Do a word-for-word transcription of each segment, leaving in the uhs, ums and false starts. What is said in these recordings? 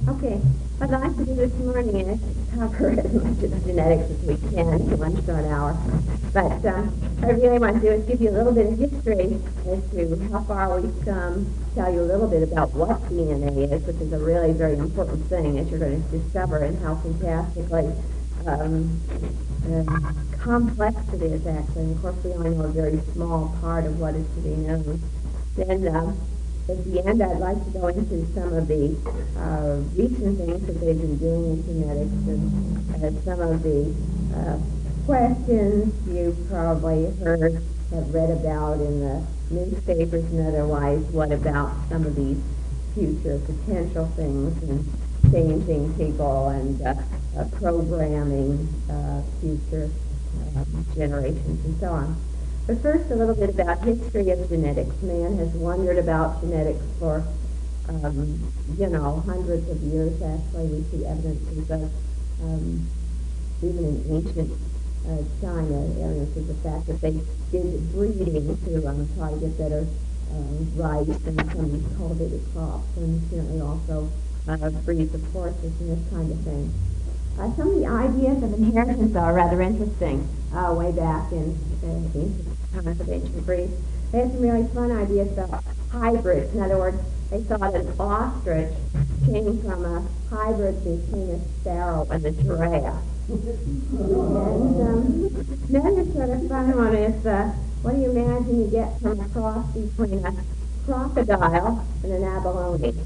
Okay, what I'd like to do this morning is cover as much of genetics as we can in one short hour. But um, what I really want to do is give you a little bit of history as to how far we've come, tell you a little bit about what D N A is, which is a really very important thing, as you're going to discover, and how fantastically um, um, complex it is, actually. And of course, we only know a very small part of what is to be known. Then, um, at the end, I'd like to go into some of the uh, recent things that they've been doing in genetics, and uh, some of the uh, questions you've probably heard, have read about in the newspapers and otherwise. What about some of these future potential things and changing people and uh, uh, programming uh, future uh, generations and so on. But first, a little bit about history of genetics. Man has wondered about genetics for, um, you know, hundreds of years. Actually, we see evidences of, um, even in ancient uh, China, evidences of the fact that they did breeding to um, try to get better um, rice and some of these cultivated crops, and certainly also uh, breeds of horses and this kind of thing. Uh, some of the ideas of inheritance are rather interesting. Uh, way back in uh, ancient times of ancient Greece, they had some really fun ideas about hybrids. In other words, they thought an ostrich came from a hybrid between a sparrow and a giraffe. And um, another sort of fun one is, uh, what do you imagine you get from a cross between a crocodile and an abalone?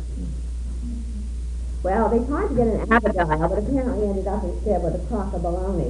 Well, they tried to get an abigail, but apparently ended up instead with a crocodile.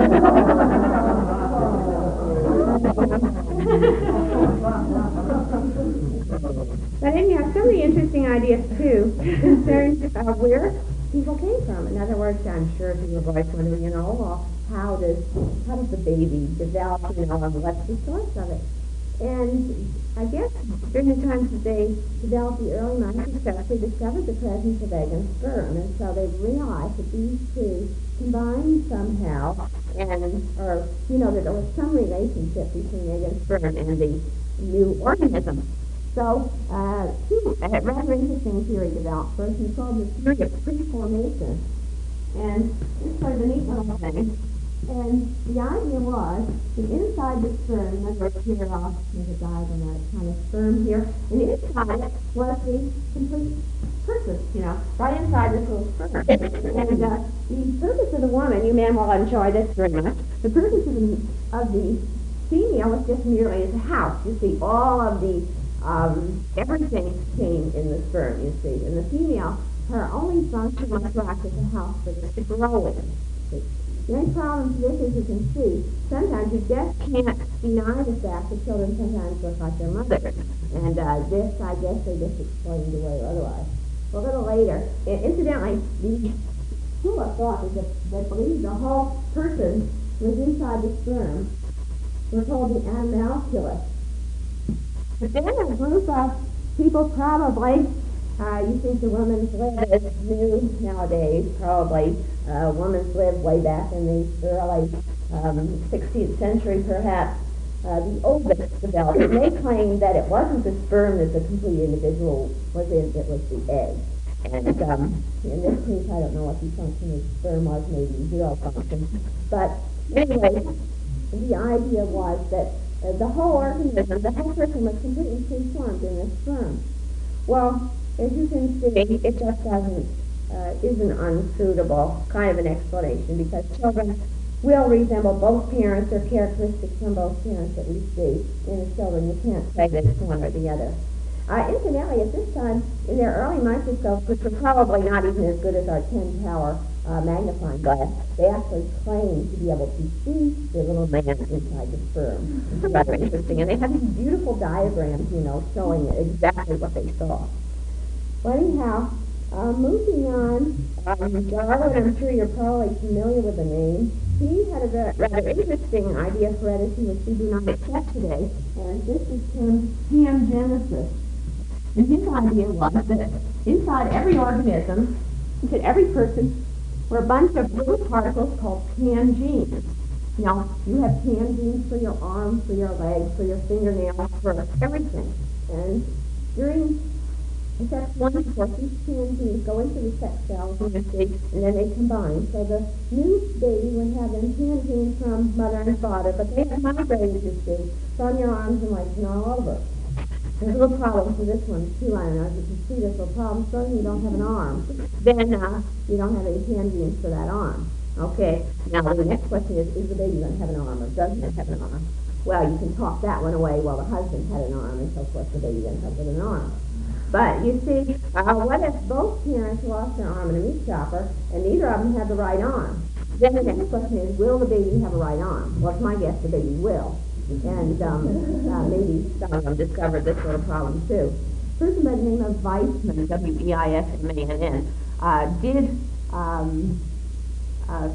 But anyhow, some of the interesting ideas, too, concern uh, where people came from. In other words, I'm sure to your voice wondering, you know, well, how does, how does the baby develop, you know, and what's the source of it? And I guess during the times that they developed the early microscopes, they discovered the presence of egg and sperm, and so they realized that these two combined somehow, and or you know that there was some relationship between egg and sperm and the new organism. So, uh, two a rather interesting theory developed first, and called the theory of preformation, and it's sort of a neat little thing. And the idea was that inside the sperm, in other words, here I'll make a diagram kind of sperm here, and inside it was the complete purpose, you know, right inside this little sperm. And uh, the purpose of the woman, you men will enjoy this very much, the purpose of the, of the female was just merely as a house. You see, all of the, um, everything came in the sperm, you see. And the female, her only function was to act as a house for this to grow in. See? The only problem to this, as you can see, sometimes you just can't deny the fact that children sometimes look like their mothers. And uh, this, I guess, they just explained away otherwise. A little later, incidentally, the school of thought that, that believed the whole person was inside the sperm were called the animalculists. But then a group of people probably, Uh, you think the woman's lib is new nowadays, probably. Uh, woman's lib way back in the early um, sixteenth century, perhaps. Uh, the ovus developed, and they claimed that it wasn't the sperm that the complete individual was in, it was the egg. And um, in this case, I don't know what the function of the sperm was, maybe zero function. But anyway, the idea was that uh, the whole organism, the whole person was completely preformed in the sperm. Well, as you can see, it just doesn't, uh, isn't unsuitable kind of an explanation, because children will resemble both parents or characteristics from both parents that we see in the children. You can't say that it's one or the other. Uh, incidentally, at this time, in their early microscopes, which were probably not even as good as our ten power uh, magnifying glass, they actually claimed to be able to see the little man inside the sperm. It's rather interesting. And they have these beautiful diagrams, you know, showing exactly what they saw. Well, anyhow, uh, moving on, um, Darwin, I'm sure you're probably familiar with the name. He had a very, rather interesting idea of heredity, which we do not accept today, and this is termed pangenesis. And his idea was that inside every organism, inside every person, were a bunch of little particles called pangenes. Now, you have pangenes for your arms, for your legs, for your fingernails, for everything. And during In sex one to four, these can genes go into the sex cells, and and then they combine. So the new baby would have them tan genes from mother and father, but they have migrated, you see, from your arms and legs and all over. There's a little problem for this one, too, I don't know. As you can see, there's a problem. So you don't have an arm. Then uh, you don't have any tan genes for that arm. Okay, now the next question is, is the baby going to have an arm or doesn't it have an arm? Well, you can talk that one away. Well, the husband had an arm, and so forth, the baby ends up with an arm. But you see, uh, what if both parents lost their arm in a meat chopper, and neither of them had the right arm? Then the next question is, will the baby have a right arm? Well, it's my guess the baby will. And um, uh, maybe some of them discovered this sort of problem, too. A person by the name of Weismann, W E I S M A N N, uh, did um, uh,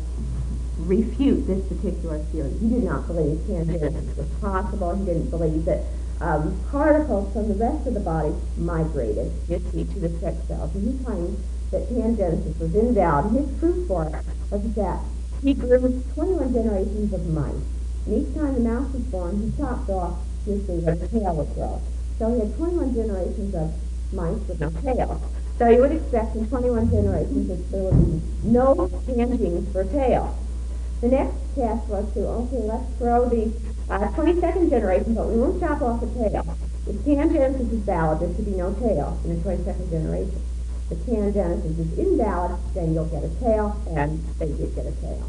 refute this particular theory. He did not believe tangents was possible. He didn't believe that um, particles from the rest of the body migrated, you see, to the sex cells. And he claimed that pangenesis was invalid. His proof for it was that he grew twenty-one generations of mice. And each time the mouse was born, he chopped off, you see, where the tail would grow. So he had twenty-one generations of mice with no tail. So you would expect in twenty-one generations that there would be no genes for tail. The next task was to, okay, let's grow the uh, twenty-second generation, but we won't chop off the tail. If pangenesis is valid, there should be no tail in the twenty-second generation. If pangenesis is invalid, then you'll get a tail, and they did get a tail.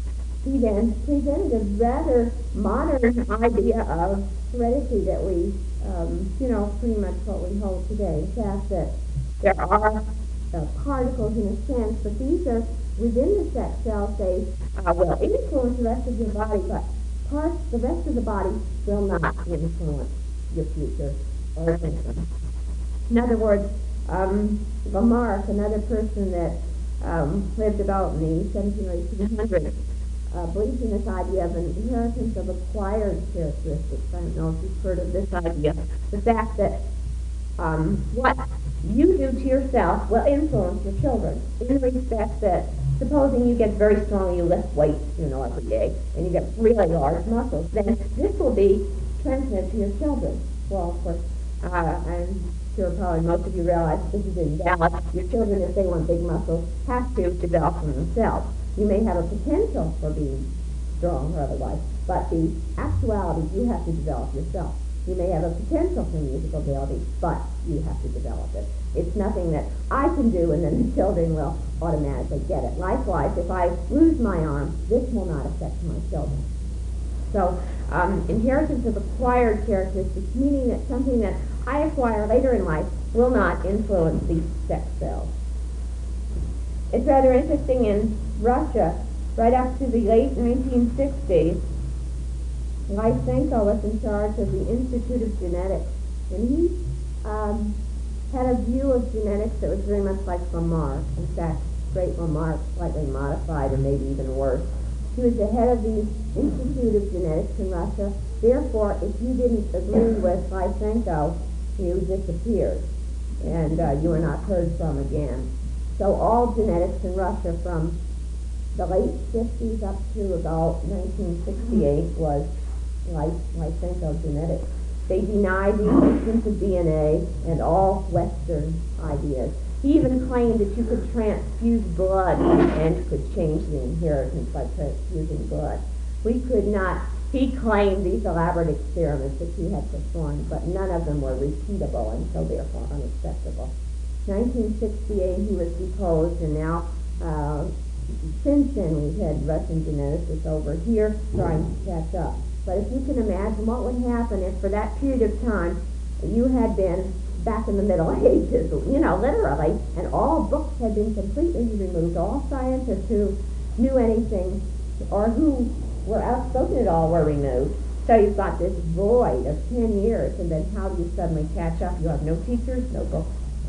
He then presented a rather modern idea of heredity that we, um, you know, pretty much what we hold today. The fact that there are uh, particles in a sense, but these are within the sex cells. They uh, will influence the rest of your body, but parts, the rest of the body will not influence your future organism. In other words, um, Lamarck, another person that um, lived about in the seventeen or eighteen hundreds, Uh, believes in this idea of an inheritance of acquired characteristics. I don't know if you've heard of this idea. The fact that um, what you do to yourself will influence your children in the respect that supposing you get very strong, you lift weights, you know, every day, and you get really large muscles, then this will be transmitted to your children. Well, of course, uh, I'm sure probably most of you realize this is invalid. Your children, if they want big muscles, have to develop them themselves. You may have a potential for being strong or otherwise, but the actuality you have to develop yourself. You may have a potential for musical ability, but you have to develop it. It's nothing that I can do and then the children will automatically get it. Likewise, if I lose my arm, this will not affect my children. So um, inheritance of acquired characteristics, meaning that something that I acquire later in life will not influence these sex cells. It's rather interesting in Russia, right up to the late nineteen sixties, Lysenko was in charge of the Institute of Genetics, and he um, had a view of genetics that was very much like Lamarck. In fact, great Lamarck, slightly modified or maybe even worse. He was the head of the Institute of Genetics in Russia. Therefore, if you didn't agree with Lysenko, you disappeared, and uh, you were not heard from again. So all genetics in Russia from the late fifties up to about nineteen sixty-eight was Lysenko genetics. They denied the existence of D N A and all Western ideas. He even claimed that you could transfuse blood and could change the inheritance by transfusing blood. We could not. He claimed these elaborate experiments that he had performed, but none of them were repeatable and so therefore unacceptable. nineteen sixty-eight, he was deposed, and now, uh, since then, we've had Russian geneticists over here trying to catch up. But if you can imagine what would happen if, for that period of time, you had been back in the Middle Ages, you know, literally, and all books had been completely removed. All scientists who knew anything or who were outspoken at all were removed. So you've got this void of ten years, and then how do you suddenly catch up? You have no teachers, no books.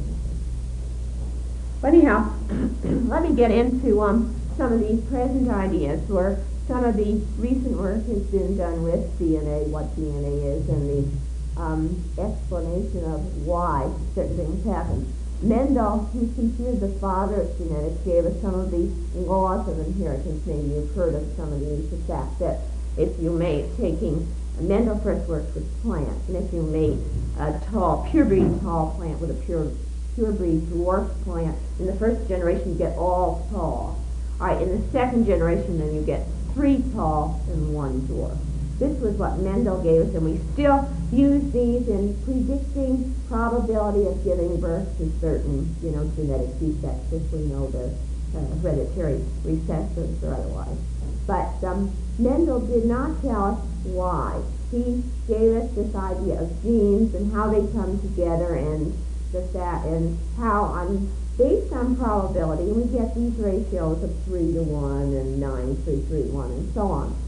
But anyhow, let me get into um, some of these present ideas, where some of the recent work has been done with D N A, what D N A is, and the um, explanation of why certain things happen. Mendel, who's considered the father of genetics, gave us some of the laws of inheritance. Maybe you've heard of some of these. The fact that if you mate, taking, Mendel first worked with plants, and if you mate a tall, pure breeding tall plant with a pure purebred dwarf plant. In the first generation, you get all tall. All right, in the second generation, then you get three tall and one dwarf. This was what Mendel gave us, and we still use these in predicting probability of giving birth to certain, you know, genetic defects, if we know the uh, hereditary recessives or otherwise. But um, Mendel did not tell us why. He gave us this idea of genes and how they come together, and the that and how on based on probability, we get these ratios of three to one and nine, three, three, one, and so on.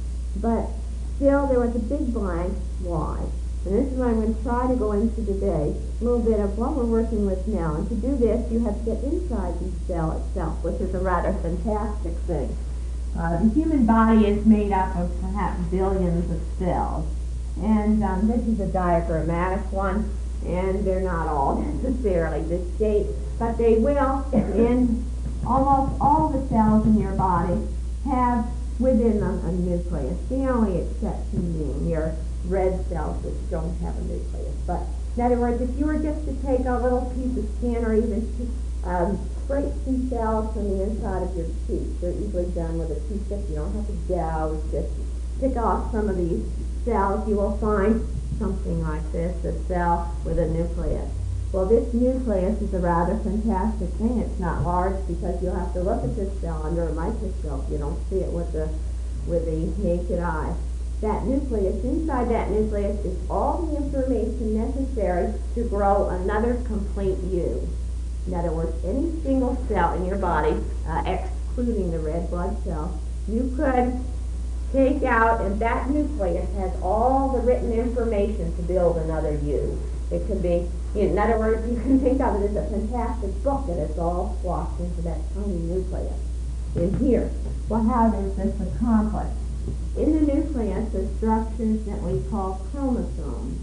But still, there was a big blank, why? And this is what I'm going to try to go into today, a little bit of what we're working with now. And to do this, you have to get inside the cell itself, which is a rather fantastic thing. Uh, the human body is made up of perhaps billions of cells. And um, this is a diagrammatic one, and they're not all necessarily this shape, but they will, in almost all the cells in your body, have within them a nucleus, the only exception being your red cells, which don't have a nucleus. But in other words, if you were just to take a little piece of skin or even um, scrape some cells from the inside of your cheek, they're easily done with a toothpick. You don't have to gouge, just pick off some of these cells. You will find something like this, a cell with a nucleus. Well, this nucleus is a rather fantastic thing. It's not large because you'll have to look at this cell under a microscope. You don't see it with the with the naked eye. That nucleus, inside that nucleus is all the information necessary to grow another complete you. In other words, any single cell in your body, uh, excluding the red blood cells, you could take out, and that nucleus has all the written information to build another you. It can be, in other words, you can think of it as a fantastic book, and it's all squashed into that tiny nucleus in here. Well, how does this accomplish? In the nucleus are structures that we call chromosomes.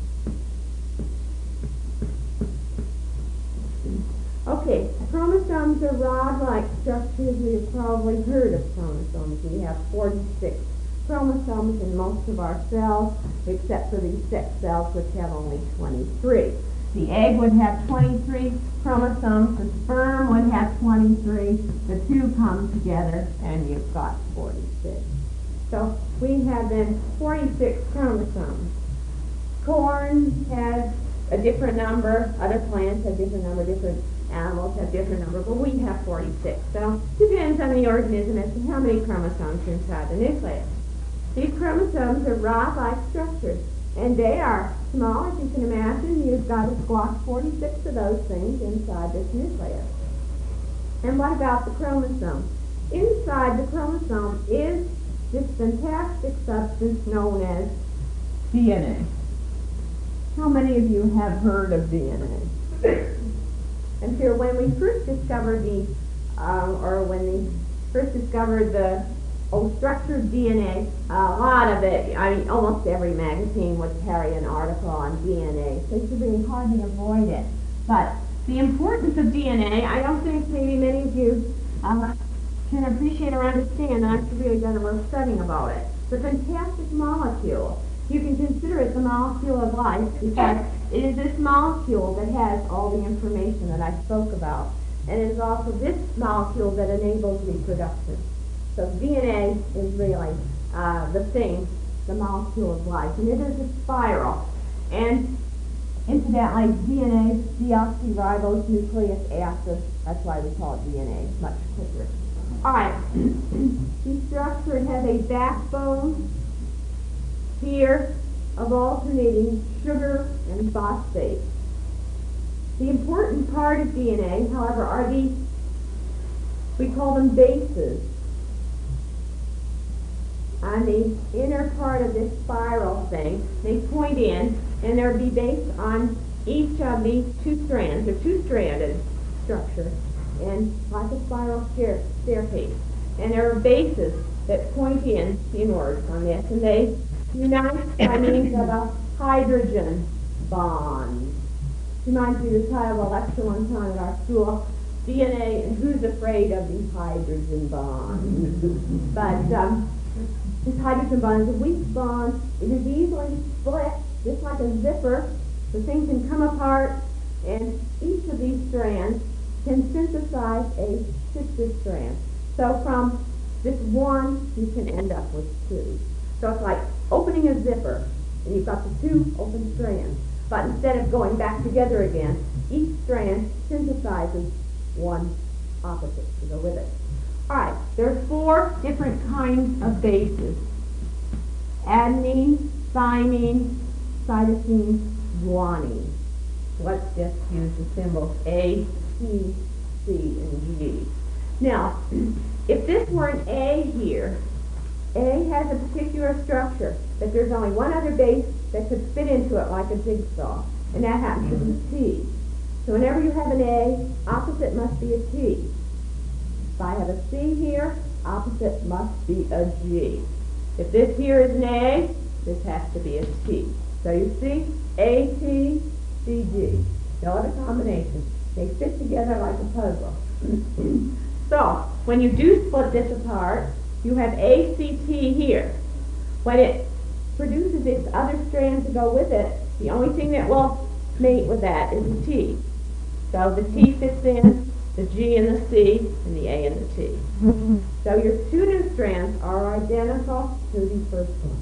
Okay, chromosomes are rod-like structures. We've probably heard of chromosomes. We have forty-six chromosomes in most of our cells, except for these sex cells, which have only twenty-three. The egg would have twenty-three chromosomes. The sperm would have twenty-three. The two come together, and you've got forty-six. So we have then forty-six chromosomes. Corn has a different number. Other plants have different number. Different animals have different number, but we have forty-six. So it depends on the organism as to how many chromosomes are inside the nucleus. These chromosomes are rod-like structures, and they are small, as you can imagine. You've got to squash forty-six of those things inside this nucleus. And what about the chromosome? Inside the chromosome is this fantastic substance known as D N A. How many of you have heard of D N A? And so when we first discovered the, uh, or when we first discovered the oh, structured D N A, a lot of it, I mean, almost every magazine would carry an article on D N A, so you really hardly avoid it. But the importance of D N A, I don't think maybe many of you uh, can appreciate or understand. I've really done a little studying about it. It's a fantastic molecule. You can consider it the molecule of life because it is this molecule that has all the information that I spoke about. And it is also this molecule that enables reproduction. So D N A is really uh, the thing, the molecule of life. And it is a spiral. And incidentally, D N A, deoxyribose nucleic acid, that's why we call it D N A, much quicker. All right, the structure has a backbone here of alternating sugar and phosphate. The important part of D N A, however, are these, we call them bases. On the inner part of this spiral thing, they point in, and they'll be based on each of these two strands. They're two-stranded structure, and like a spiral stair staircase. And there are bases that point in inwards on this, and they unite by means of a hydrogen bond. Reminds me of the title of a lecture one time at our school, D N A and Who's Afraid of the Hydrogen Bond. But um, this hydrogen bond is a weak bond. It is easily split, just like a zipper. The thing can come apart And each of these strands can synthesize a sister strand. So from this one, you can end up with two. So it's like opening a zipper, and you've got the two open strands. But instead of going back together again, each strand synthesizes one opposite to go with it. All right, there are four different kinds of bases: adenine, thymine, cytosine, guanine. Let's just use the symbols A, C, C, and G. Now, if this were an A here, A has a particular structure, but there's only one other base that could fit into it like a jigsaw, and that happens to be T. So whenever you have an A, opposite must be a T. If I have a C here, opposite must be a G. If this here is an A, this has to be a T. So you see, A, T, C, G. No other combination. They fit together like a puzzle. So, when you do split this apart, you have A C T here. When it produces its other strand to go with it, the only thing that will mate with that is the T. So the T fits in, the G and the C, and the A and the T. So your two new strands are identical to the first one.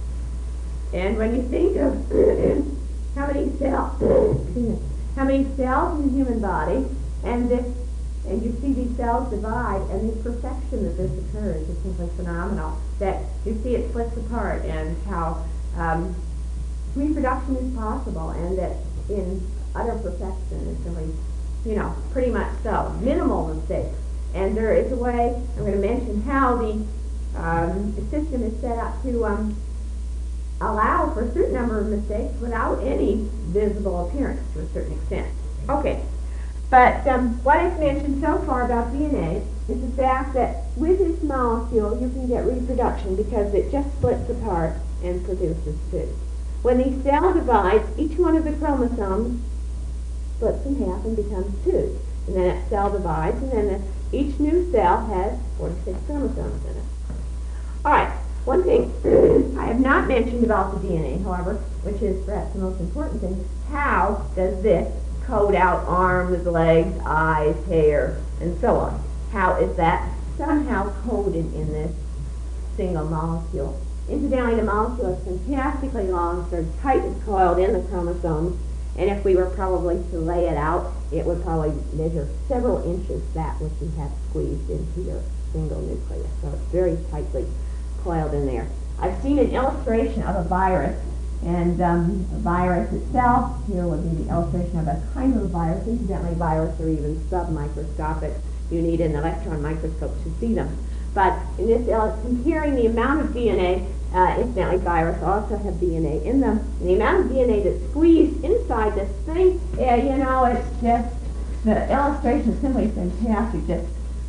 And when you think of how many cells, how many cells in the human body, and this, and you see these cells divide, and the perfection that this occurs is simply phenomenal. That you see it splits apart, and how um, reproduction is possible, and that in utter perfection is simply, you know, pretty much so. Minimal mistakes. And there is a way, I'm going to mention how the um, system is set up to um, allow for a certain number of mistakes without any visible appearance to a certain extent. Okay, but um, what I've mentioned so far about D N A is the fact that with this molecule you can get reproduction because it just splits apart and produces two. When the cell divides, each one of the chromosomes splits in half and becomes two. And then that cell divides, and then the, each new cell has forty-six chromosomes in it. All right, one thing I have not mentioned about the D N A, however, which is perhaps the most important thing, how does this code out arms, legs, eyes, hair, and so on? How is that somehow coded in this single molecule? Incidentally, the molecule is fantastically long, so tightly coiled in the chromosomes, and if we were probably to lay it out, it would probably measure several inches that which we have squeezed into your single nucleus. So it's very tightly coiled in there. I've seen an illustration of a virus, and um, the virus itself, here would be the illustration of a kind of a virus. Incidentally, viruses are even submicroscopic. You need an electron microscope to see them. But in this, uh, comparing the amount of D N A, uh, incidentally, viruses also have D N A in them, and the amount of D N A that's squeezed inside this thing, uh, you know, it's just, the illustration is simply fantastic, just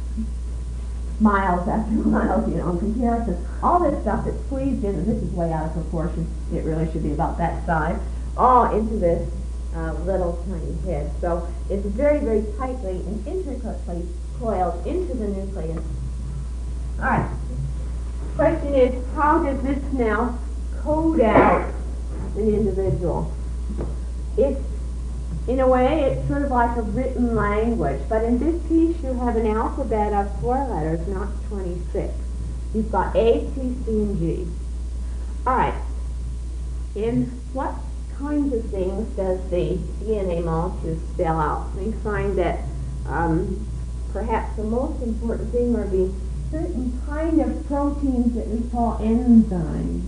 miles after miles, you know, in comparison. All this stuff that's squeezed in, and this is way out of proportion, it really should be about that size, all into this uh, little tiny head. So it's very, very tightly and intricately coiled into the nucleus. All right. Question is, how does this now code out an individual? It's, in a way, it's sort of like a written language, but in this piece you have an alphabet of four letters, not twenty-six. You've got A, T, C, and G. All right. In what kinds of things does the D N A molecule spell out? We find that um, perhaps the most important thing would be certain kind of proteins that we call enzymes.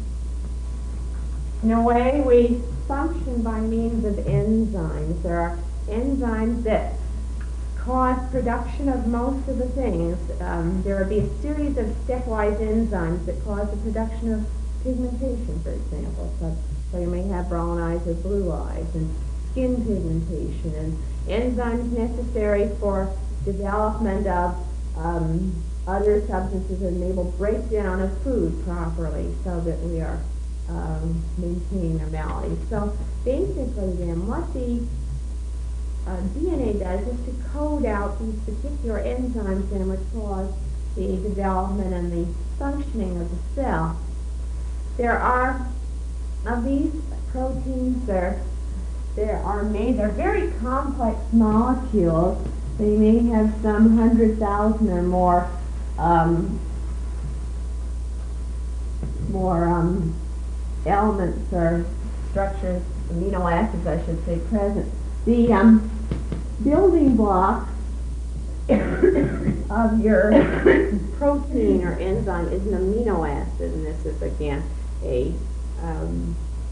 In a way, we function by means of enzymes. There are enzymes that cause production of most of the things. Um, there would be a series of stepwise enzymes that cause the production of pigmentation, for example. So, so you may have brown eyes or blue eyes, and skin pigmentation, and enzymes necessary for development of um, other substances that enable breakdown of food properly so that we are um, maintaining our maladies. So basically then what the uh, D N A does is to code out these particular enzymes then which cause the development and the functioning of the cell. There are, of these proteins, there there are made, they're very complex molecules. They may have some hundred thousand or more um, more um, elements or structures, amino acids, I should say, present. The um, building block of your protein or enzyme is an amino acid, and this is again a um,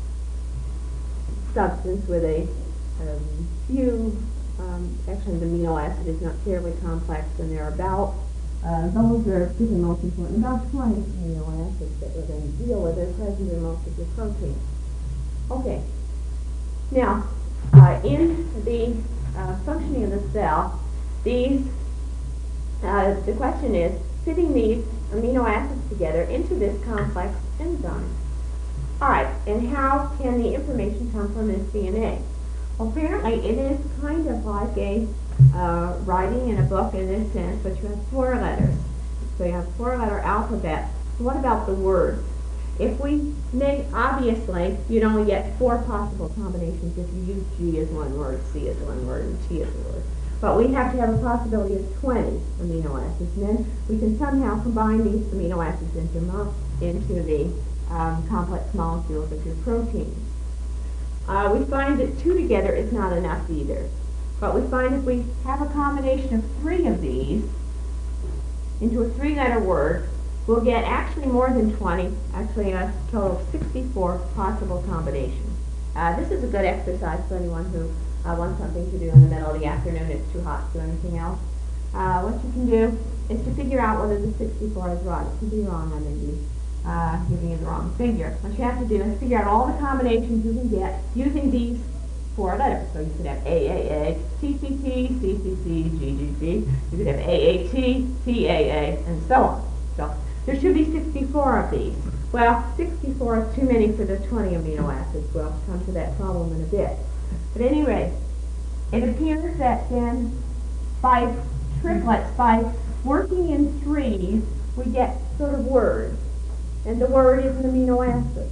substance with a um, few, um, actually the amino acid is not terribly complex, and there are about, uh, those are the most important, about twenty amino acids that we're going to deal with are present in most of your proteins. Okay, now uh, in the uh, functioning of the cell, these, uh, the question is fitting these amino acids together into this complex enzyme. All right, and how can the information come from this D N A? Well, apparently it is kind of like a uh, writing in a book in this sense, but you have four letters. So you have four-letter alphabet. So what about the words? If we make, obviously, you'd only get four possible combinations if you use G as one word, C as one word, and T as a word. But we have to have a possibility of twenty amino acids, and then we can somehow combine these amino acids into, mo into the um, complex molecules of your protein. Uh, we find that two together is not enough either. But we find if we have a combination of three of these into a three-letter word, we'll get actually more than twenty, actually a total of sixty-four possible combinations. Uh, this is a good exercise for anyone who uh, wants something to do in the middle of the afternoon. It's too hot to do anything else. Uh, what you can do is to figure out whether the sixty-four is right. It could be wrong, I may be uh, giving you the wrong figure. What you have to do is figure out all the combinations you can get using these four letters. So you could have A A A, T T T, C C C, G G G. You could have A A T, T A A, and so on. So there should be sixty-four of these. Well, sixty-four is too many for the twenty amino acids. We'll come to that problem in a bit. But at any rate, it appears that then by triplets, by working in threes, we get sort of words. And the word is an amino acid.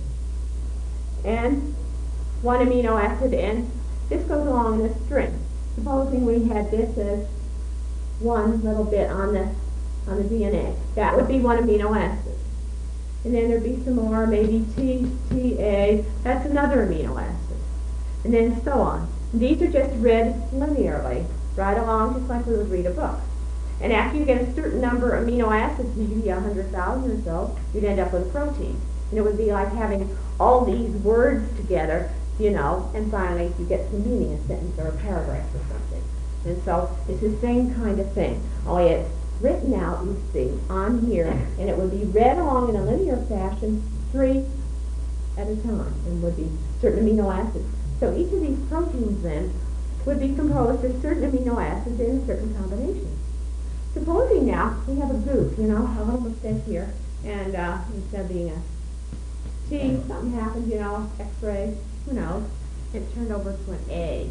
And one amino acid, and this goes along in a string. Supposing we had this as one little bit on the on the D N A. That would be one amino acid. And then there'd be some more, maybe T, T, A, that's another amino acid. And then so on. And these are just read linearly, right along, just like we would read a book. And after you get a certain number of amino acids, maybe a hundred thousand or so, you'd end up with a protein. And it would be like having all these words together, you know, and finally you get some meaning, a sentence or a paragraph or something. And so it's the same kind of thing, only it's written out, you see, on here, and it would be read along in a linear fashion, three at a time, and would be certain amino acids. So each of these proteins then would be composed of certain amino acids in a certain combination. Supposing now we have a goof, you know, a little mistake here, and uh, instead of being a T, something happened, you know, X-ray, who knows, it turned over to an A.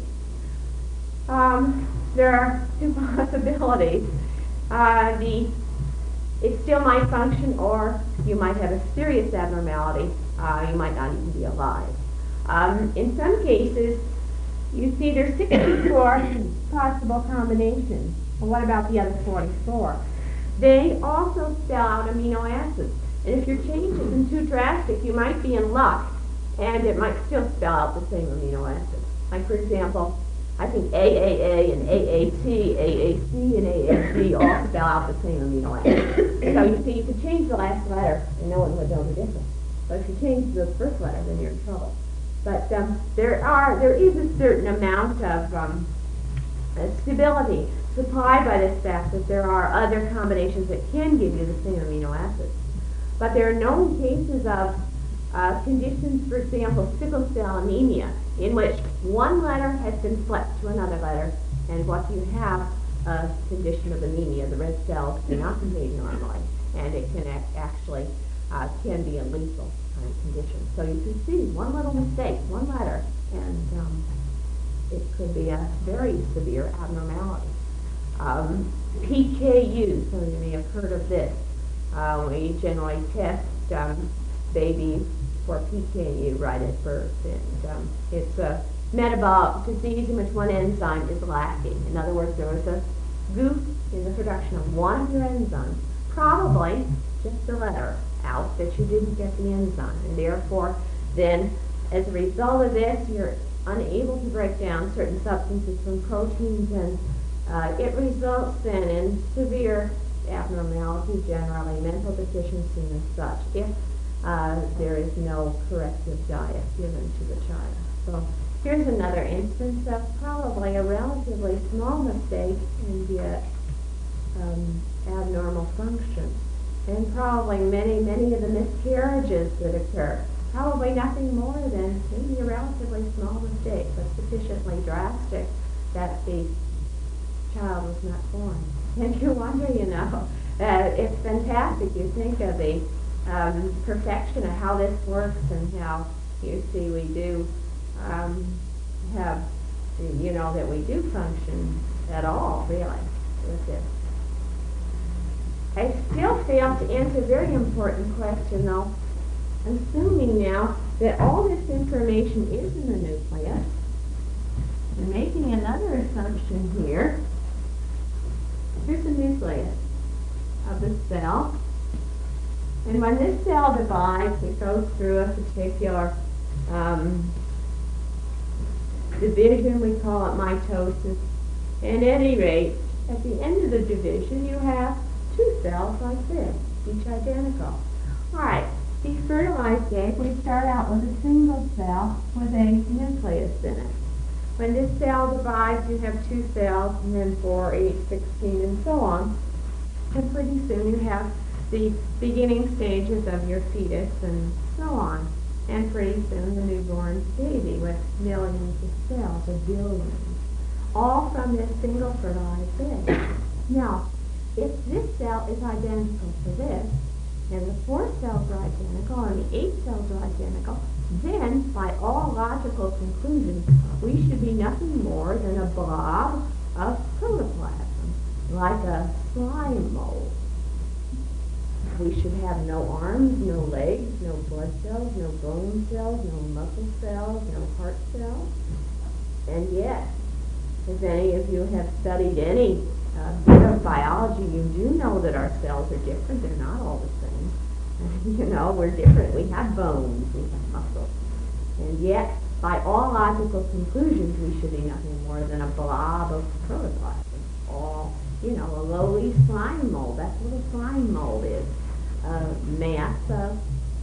Um, there are two possibilities. Uh, the, it still might function, or you might have a serious abnormality. Uh, you might not even be alive. Um, in some cases, you see there's sixty-four possible combinations. Well, what about the other forty-four? They also spell out amino acids. And if your change isn't too drastic, you might be in luck, and it might still spell out the same amino acids. Like, for example, I think A A A and A A T, A A C, and A A G all spell out the same amino acid. So you see, you could change the last letter, and no one would know the difference. But if you change the first letter, then you're in trouble. But um, there are, there is a certain amount of um, uh, stability supplied by this fact that there are other combinations that can give you the same amino acids. But there are known cases of uh, conditions, for example, sickle cell anemia, in which one letter has been flipped to another letter, and what you have a condition of anemia. The red cells do not behave normally, and it can act actually uh, can be a lethal kind of condition. So you can see one little mistake, one letter, and um, it could be a very severe abnormality. Um, P K U, some of you may have heard of this. Uh, we generally test um, babies for P K U right at birth, and um, it's a metabolic disease in which one enzyme is lacking. In other words, there was a goof in the production of one of your enzymes, probably just a letter out that you didn't get the enzyme, and therefore then as a result of this you're unable to break down certain substances from proteins, and uh, it results then in severe abnormality, generally mental deficiency and such, if uh, there is no corrective diet given to the child. So here's another instance of probably a relatively small mistake and yet um, abnormal function. And probably many, many of the miscarriages that occur, probably nothing more than maybe a relatively small mistake, but sufficiently drastic that the child was not born. And you wonder, you know, uh, it's fantastic. You think of the um, perfection of how this works and how, you see, we do um, have, you know, that we do function at all, really, with this. I still fail to answer a very important question, though, assuming now that all this information is in the nucleus, and making another assumption here. Here's the nucleus of the cell, and when this cell divides, it goes through a particular um, division, we call it mitosis, and at any rate, at the end of the division, you have two cells like this, each identical. All right, the fertilized egg, we start out with a single cell with a nucleus in it. When this cell divides, you have two cells, and then four, eight, sixteen, and so on. And pretty soon you have the beginning stages of your fetus and so on. And pretty soon the newborn baby with millions of cells, or billions, all from this single fertilized egg. Now, if this cell is identical to this, and the four cells are identical, and the eight cells are identical, then, by all logical conclusions, we should be nothing more than a blob of protoplasm, like a slime mold. We should have no arms, no legs, no blood cells, no bone cells, no muscle cells, no heart cells. And yet, if any of you have studied any uh, bit of biology, you do know that our cells are different. They're not all the same. You know, we're different. We have bones, we have muscles. And yet, by all logical conclusions, we should be nothing more than a blob of protoplasm. All, you know, a lowly slime mold. That's what a slime mold is. A mass of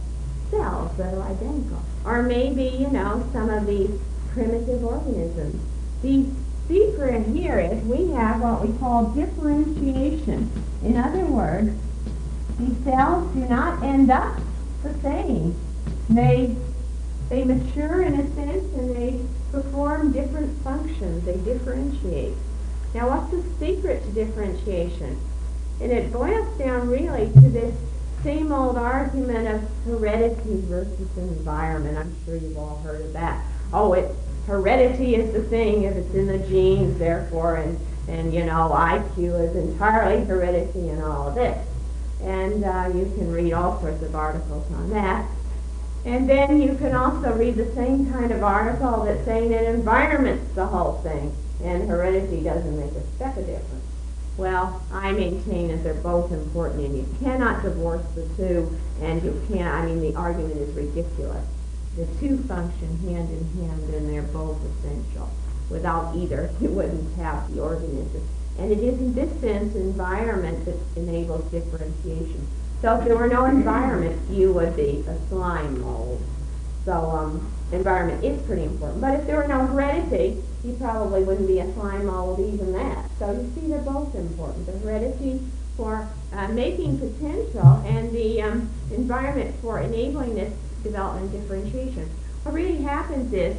cells that are identical. Or maybe, you know, some of these primitive organisms. The secret here is we have what we call differentiation. In other words, these cells do not end up the same. They, they mature in a sense, and they perform different functions. They differentiate. Now, what's the secret to differentiation? And it boils down really to this same old argument of heredity versus environment. I'm sure you've all heard of that. Oh, it, heredity is the thing if it's in the genes, therefore, and, and you know, I Q is entirely heredity and all of this. And uh, you can read all sorts of articles on that. And then you can also read the same kind of article that's saying that environment's the whole thing, and heredity doesn't make a speck of difference. Well, I maintain that they're both important, and you cannot divorce the two, and you can't, I mean, the argument is ridiculous. The two function hand in hand, and they're both essential. Without either, you wouldn't have the organism. And it is in this sense environment that enables differentiation. So if there were no environment, you would be a slime mold. So um, environment is pretty important. But if there were no heredity, you probably wouldn't be a slime mold, even that. So you see, they're both important. The heredity for uh, making potential, and the um, environment for enabling this development and differentiation. What really happens is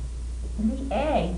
the egg,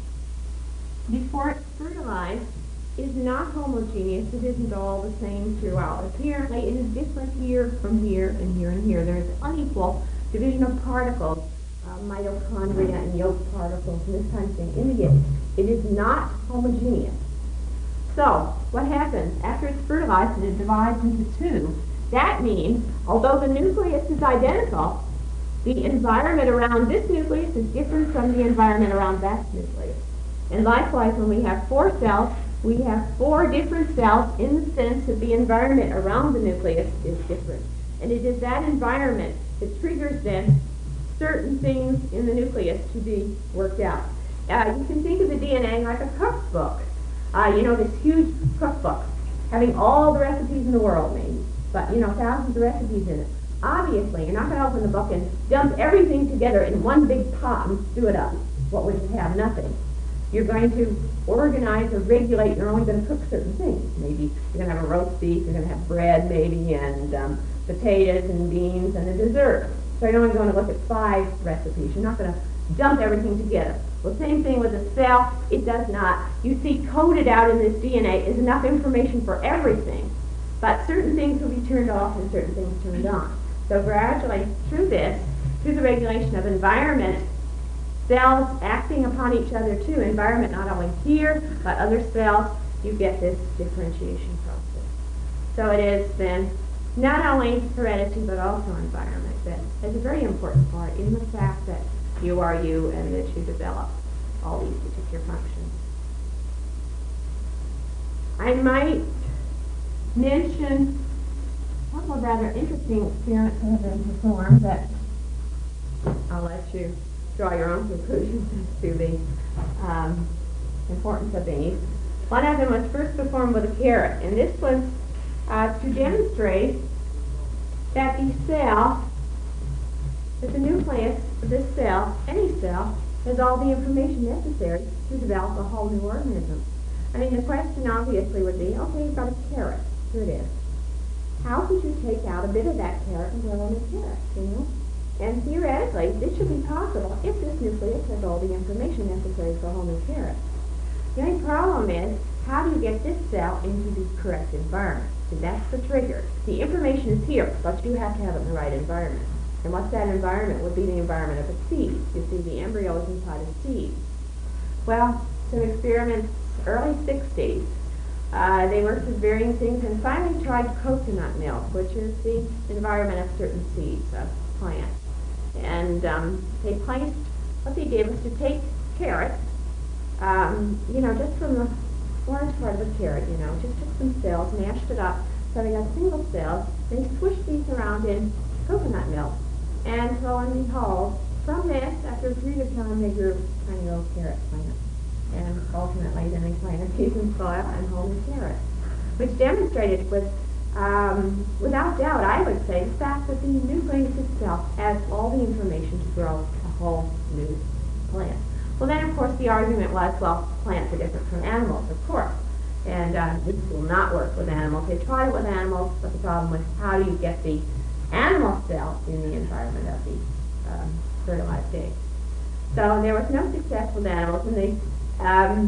before it's fertilized, is not homogeneous. It isn't all the same throughout. Apparently, it is different here from here and here and here. There is unequal division of particles, uh, mitochondria and yolk particles, and this kind of thing in the egg. It is not homogeneous. So, what happens? After it's fertilized, it divides into two. That means, although the nucleus is identical, The environment around this nucleus is different from the environment around that nucleus. And likewise, when we have four cells, we have four different cells in the sense that the environment around the nucleus is different. And it is that environment that triggers then certain things in the nucleus to be worked out. Uh, you can think of the D N A like a cookbook. Uh, you know, this huge cookbook having all the recipes in the world, maybe, but, you know, thousands of recipes in it. Obviously, you're not going to open the book and dump everything together in one big pot and stew it up. What would you have? Nothing. You're going to organize or regulate. You're only going to cook certain things. Maybe you're going to have a roast beef, you're going to have bread maybe, and um, potatoes and beans and a dessert. So you're only going to look at five recipes. You're not going to dump everything together. Well, same thing with a cell. It does not. You see, coded out in this D N A is enough information for everything, but certain things will be turned off and certain things turned on. So gradually, through this, through the regulation of environment, cells acting upon each other too, environment not only here, but other cells, you get this differentiation process. So it is then not only heredity, but also environment that is a very important part in the fact that you are you and that you develop all these particular functions. I might mention a couple of rather interesting experiments that have been performed that I'll let you draw your own conclusions as to the um, importance of these. One of them was first performed with a carrot, and this was uh, to demonstrate that the cell, that the nucleus of this cell, any cell, has all the information necessary to develop a whole new organism. I mean, the question obviously would be, okay, you've got a carrot. Here it is. How could you take out a bit of that carrot and grow a new carrot, you know? And theoretically, this should be possible if this nucleus has all the information necessary for a whole new carrot. The only problem is, how do you get this cell into the correct environment? See, that's the trigger. The information is here, but you have to have it in the right environment. And what's that environment? Would be the environment of a seed. You see, the embryo is inside a seed. Well, some experiments, early sixties, uh, they worked with varying things and finally tried coconut milk, which is the environment of certain seeds of plants. And um, they placed, what they did was to take carrots, um, you know, just from the orange part of a carrot, you know, just took some cells, mashed it up, so they got single cells. They swished these around in coconut milk. And lo and behold, from this, after a period of time, they grew tiny little carrot plants. And ultimately, then they planted these in soil and whole new carrots, which demonstrated with, um, without doubt, I would say, the fact that the nucleus itself has all the information to grow a whole new plant. Well, then, of course, the argument was, well, plants are different from animals, of course. And uh, this will not work with animals. They tried it with animals, but the problem was, how do you get the animal cell in the environment of the um, fertilized egg? So there was no success with animals, and they, um,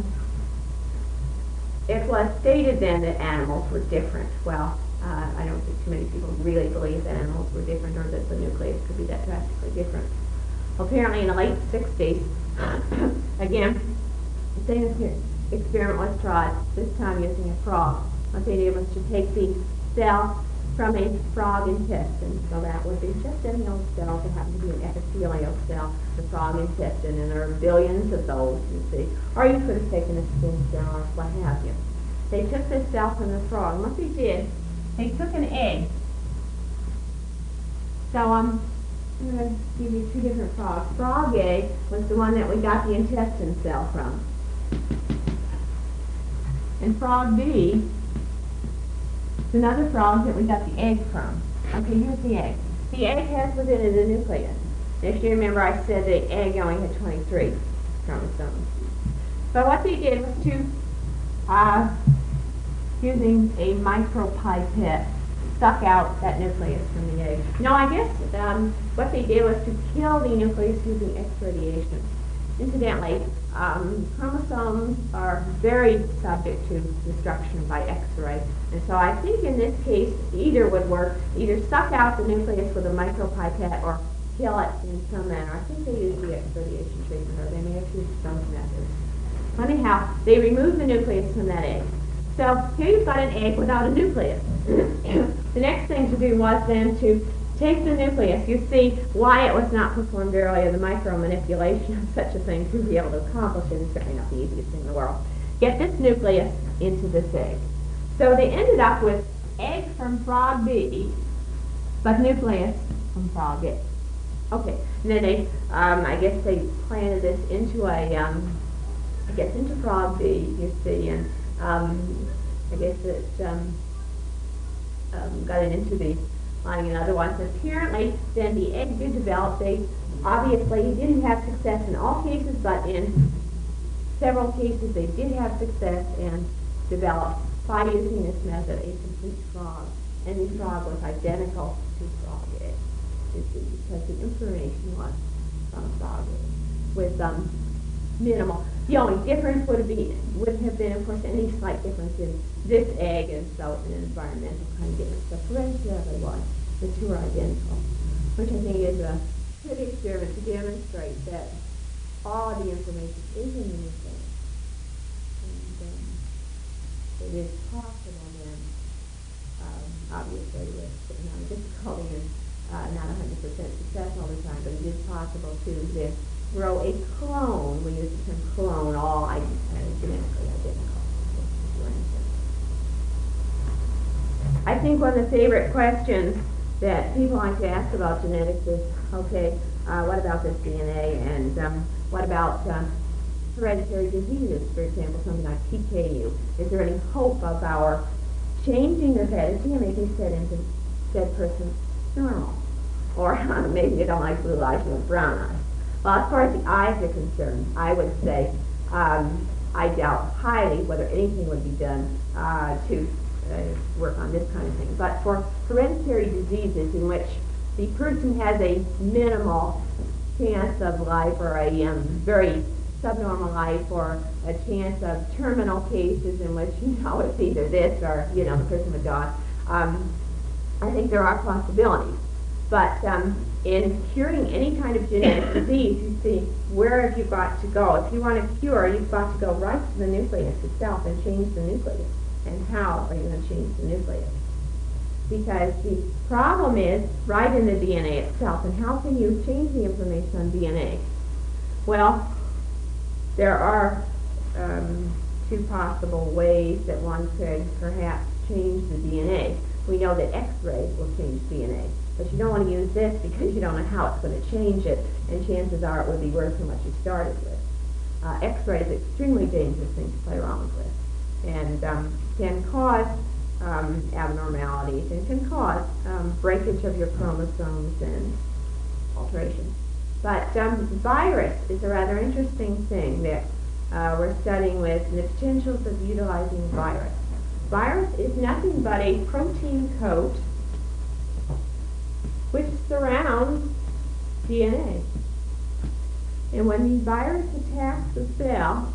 it was stated then that animals were different. Well, uh, I don't think too many people really believe that animals were different or that the nucleus could be that drastically different. Well, apparently in the late sixties, again, the same experiment was tried, this time using a frog. What they did was to take the cell from a frog intestine, so that would be just any old cell that happened to be an epithelial cell, the frog intestine, and there are billions of those, you see. Or you could have taken a skin cell or what have you. They took this cell from the frog, and what they did, they took an egg. So um, I'm going to give you two different frogs. Frog A was the one that we got the intestine cell from. And frog B is another frog that we got the egg from. Okay, here's the egg. The egg has within it a nucleus. If you remember, I said the egg only had twenty-three chromosomes. So what they did was to, uh, using a micropipette, suck out that nucleus from the egg. No, I guess um, what they did was to kill the nucleus using X-radiation. Incidentally, um, chromosomes are very subject to destruction by X-ray. And so I think in this case, either would work. Either suck out the nucleus with a micropipette or kill it in some manner. I think they used the X-radiation treatment, or they may have used some methods. Anyhow, they removed the nucleus from that egg. So here you've got an egg without a nucleus. The next thing to do was then to takes the nucleus. You see why it was not performed earlier. The micromanipulation of such a thing to be able to accomplish it is certainly not the easiest thing in the world. Get this nucleus into this egg. So they ended up with egg from frog B, but nucleus from frog A. Okay, and then they, um, I guess they planted this into a, um, I guess into frog B, you see, and um, I guess it um, um, got it into the lining and other ones. And apparently, then the egg did develop. They obviously didn't have success in all cases, but in several cases they did have success and developed by using this method a complete frog. And the frog was identical to frog egg, you see, because the information was from frog egg with um, minimal. The only difference would have been, would have been, of course, any slight difference in this egg, and so an environmental kind of difference. But hereditary was, the two are identical, which I think is a good experiment to demonstrate that all of the information is in the nucleus. And um, it is possible then, um, obviously with certain amount of difficulty and uh, not one hundred percent success all the time, but it is possible to then grow a clone. We use the term clone, all I, uh, genetically identical. I think one of the favorite questions that people like to ask about genetics is, okay, uh, what about this D N A, and um, what about uh, hereditary diseases, for example, something like P K U? Is there any hope of our changing the heredity and maybe set into said person normal? Or maybe you don't like blue eyes, you want brown eyes. Well, as far as the eyes are concerned, I would say um, I doubt highly whether anything would be done uh, to uh, work on this kind of thing. But for hereditary diseases in which the person has a minimal chance of life, or a um, very subnormal life, or a chance of terminal cases in which, you know, it's either this or, you know, the person would die, um, I think there are possibilities. But um, in curing any kind of genetic disease, you see, where have you got to go? If you want to cure, you've got to go right to the nucleus itself and change the nucleus. And how are you going to change the nucleus? Because the problem is right in the D N A itself. And how can you change the information on D N A? Well, there are um, two possible ways that one could perhaps change the D N A. We know that X-rays will change D N A. But you don't want to use this because you don't know how it's going to change it, and chances are it would be worse than what you started with. Uh, X-ray is an extremely dangerous thing to play around with, and um, can cause um, abnormalities, and can cause um, breakage of your chromosomes and alteration. But um, virus is a rather interesting thing that uh, we're studying with, and the potentials of utilizing virus. Virus is nothing but a protein coat which surrounds D N A. And when the virus attacks the cell,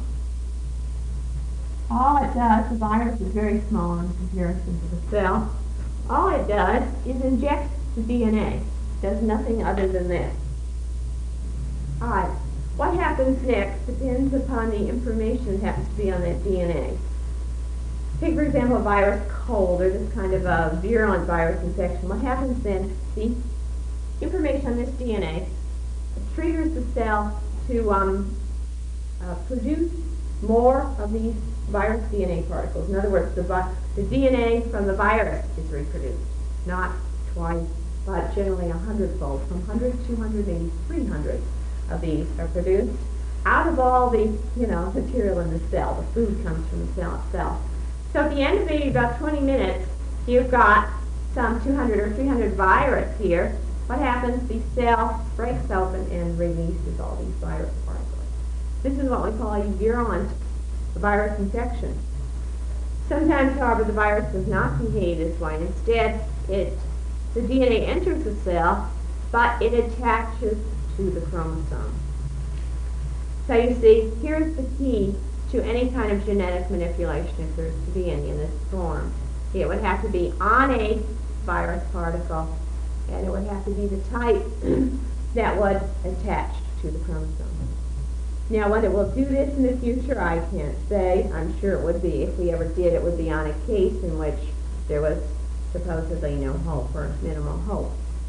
all it does, the virus is very small in comparison to the cell, all it does is inject the D N A. It does nothing other than this. All right, what happens next depends upon the information that happens to be on that D N A. Take, for example, a virus cold, or this kind of a virulent virus infection. What happens then, the information on this D N A triggers the cell to um, uh, produce more of these virus D N A particles. In other words, the, the D N A from the virus is reproduced, not twice, but generally a hundredfold. From one hundred, two hundred, maybe three hundred of these are produced out of all the, you know, material in the cell. The food comes from the cell itself. So at the end of maybe about twenty minutes, you've got some two hundred or three hundred virus here. What happens? The cell breaks open and releases all these virus particles. This is what we call a virulent virus infection. Sometimes, however, the virus does not behave this way. Instead, it, the D N A enters the cell, but it attaches to the chromosome. So you see, here's the key to any kind of genetic manipulation, if there's to be any in this form. It would have to be on a virus particle, and it would have to be the type that would attach to the chromosome. Now, whether we'll do this in the future, I can't say. I'm sure it would be. If we ever did, it would be on a case in which there was supposedly no hope, or minimal hope.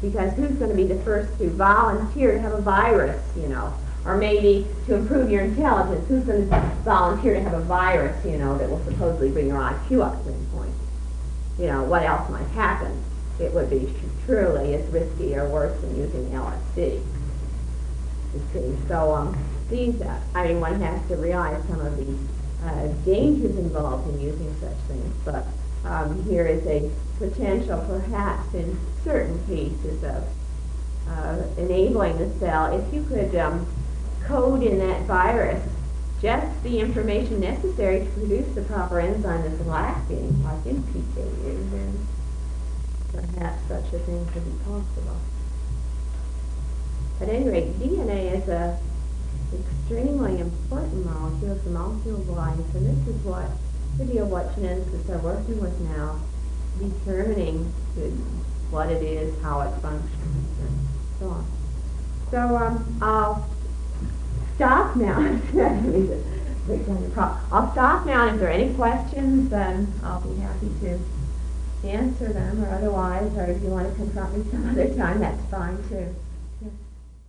Because who's going to be the first to volunteer to have a virus, you know? Or maybe to improve your intelligence, who's going to volunteer to have a virus, you know, that will supposedly bring your I Q up to that point? You know, what else might happen? It would be truly as risky or worse than using L S D. You see, so um, these, uh, I mean, one has to realize some of the uh, dangers involved in using such things, but um, here is a potential, perhaps, in certain cases of uh, enabling the cell. If you could um, code in that virus just the information necessary to produce the proper enzyme that's lacking, like in P K U, then perhaps such a thing could be possible. At any rate, D N A is a extremely important molecule. It's a molecule of life, and this is what video what geneticists are working with now, determining what it is, how it functions, and so on. So um, I'll stop now. I'll stop now, and if there are any questions, then I'll be happy to answer them, or otherwise, or if you want to confront me some other time, that's fine too.